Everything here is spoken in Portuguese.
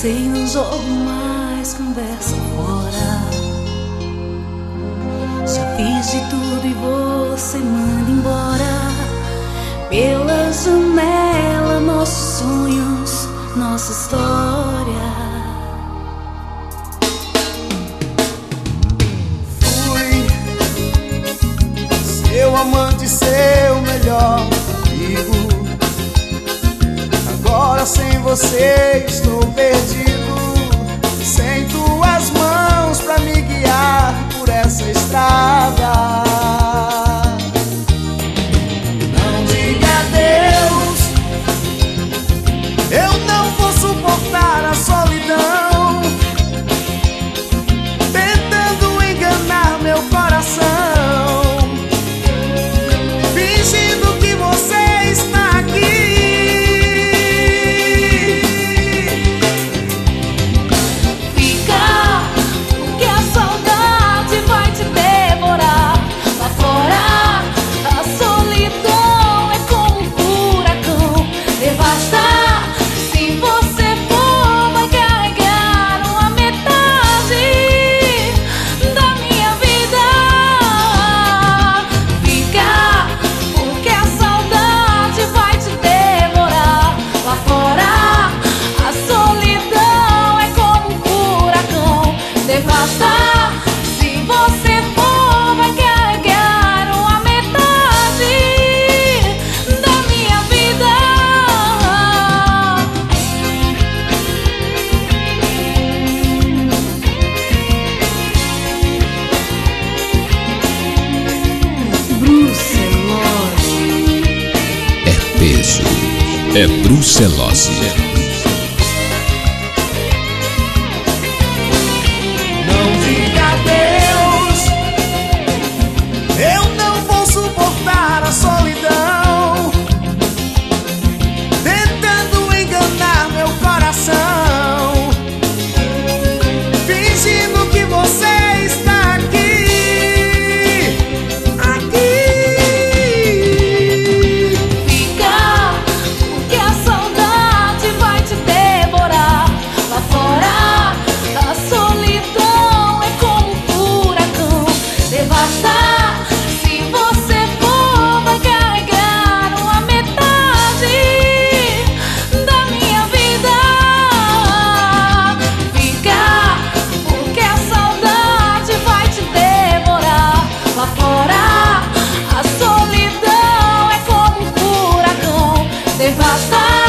Sei, não jogo mais conversa fora. Já fiz de tudo e você manda embora. Pela janela, nossos sonhos, nossa história. Fui seu amante, seu melhor amigo. Agora sem você estou perdido, sem tuas mãos pra me guiar por essa estrada. Não diga adeus, eu não vou suportar a solidão, tentando enganar meu coração, fingindo que você está aqui. Se você for, vai carregar uma metade da minha vida. Brucelose. É peso, é brucelose. Suportar a solidão, tentando enganar meu coração, fingindo que você está aqui, aqui. Fica, porque a saudade vai te devorar. Lá fora, a solidão é como um furacão, devasta. Devasta.